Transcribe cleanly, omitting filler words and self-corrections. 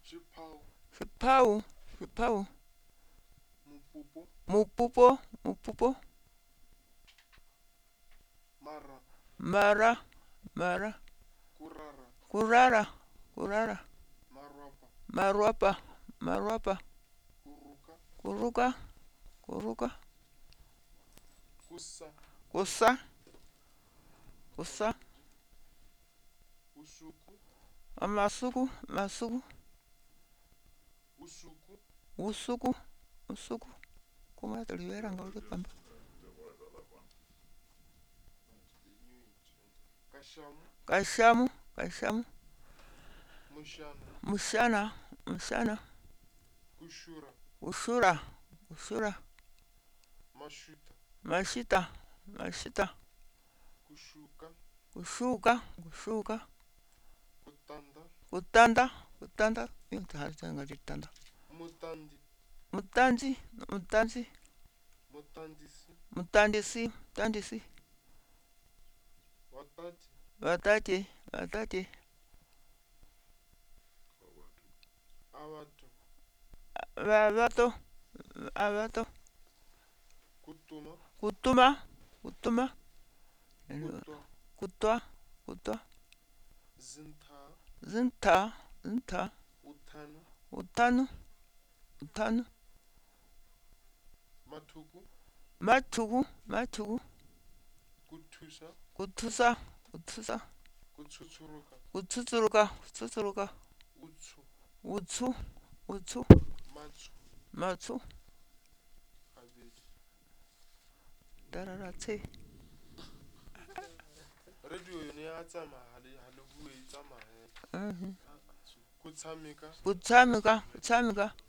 Xiphawu, xiphawu, Mupopo, mupupo, mupupo, Mara, mara, mara, Kurara, kurara, kurara, Marwapa, marwapa, marwapa, Kuruka, kuruka, kuruka, Kusa, kusa, kusa, Usuku, amasuku, masuku, Usuku, usuku, usuku, kuma tulivera ngauri pamba, Kashamu, kashamu, kashamu, Mushana, mushana, mushana, Kushura, ushura, ushura, Mashuta, mashita, mashita, Kushuka, kushuka, kushuka, Kutanda, kutanda, kutanda, yutahanga litanda, Mutandi, mutanzi, mutanzi, Mutandisi, mutandisi, mutandisi, Watati, batati, batati, Awatu, abato, abato, Kutuma, kutuma, kutuma, Kutwa, kutwa, kutwa, Zinta, zinta, zinta, Utanu, utanu, utanu, Matuku, matuku, matuku, Kutusa, kutusa, kutusa, Kutsuturuka, kutsutsuruka, kutsutsuruka, Utsu, utsu, utsu, Matsu, matsu, Kabili. tararatse, Radio yone ya tsama hale bue tsama he. Kutsamika, kutsamika, kutsamika,